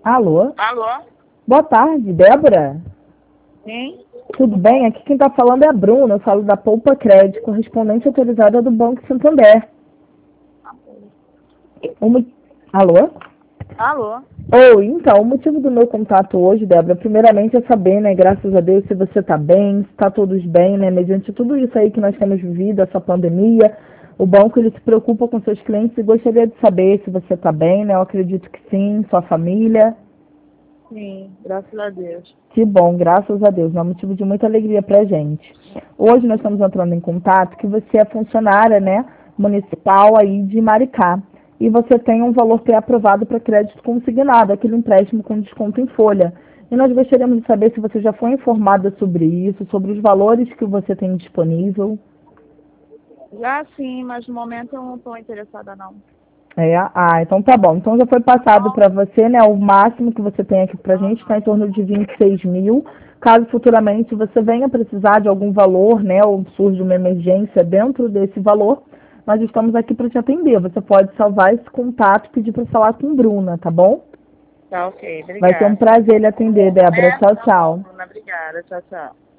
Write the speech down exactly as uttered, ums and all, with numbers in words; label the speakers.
Speaker 1: Alô?
Speaker 2: Alô?
Speaker 1: Boa tarde, Débora.
Speaker 2: Sim?
Speaker 1: Tudo bem? Aqui quem está falando é a Bruna. Eu falo da Poupa Crédito, correspondente autorizada do Banco Santander. O mo- Alô?
Speaker 2: Alô?
Speaker 1: Oi, então, o motivo do meu contato hoje, Débora, primeiramente é saber, né, graças a Deus, se você está bem, se está todos bem, né, mediante tudo isso aí que nós temos vivido, essa pandemia. O banco, ele se preocupa com seus clientes e gostaria de saber se você está bem, né? Eu acredito que sim, sua família.
Speaker 2: Sim, graças a Deus.
Speaker 1: Que bom, graças a Deus, é um motivo de muita alegria para a gente. Hoje nós estamos entrando em contato que você é funcionária, né, municipal aí de Maricá. E você tem um valor pré-aprovado para crédito consignado, aquele empréstimo com desconto em folha. E nós gostaríamos de saber se você já foi informada sobre isso, sobre os valores que você tem disponível.
Speaker 2: Já sim, mas no momento eu não estou interessada não.
Speaker 1: É, ah, então tá bom. Então já foi passado para você, né? O máximo que você tem aqui para a gente está em torno de vinte e seis mil. Caso futuramente você venha precisar de algum valor, né? Ou surge uma emergência dentro desse valor, nós estamos aqui para te atender. Você pode salvar esse contato e pedir para falar com Bruna, tá bom?
Speaker 2: Tá ok,
Speaker 1: Vai ser um
Speaker 2: obrigada.
Speaker 1: prazer lhe atender, Débora.
Speaker 2: É,
Speaker 1: Tchau,
Speaker 2: tá bom,
Speaker 1: tchau.
Speaker 2: Bruna, obrigada. Tchau, tchau.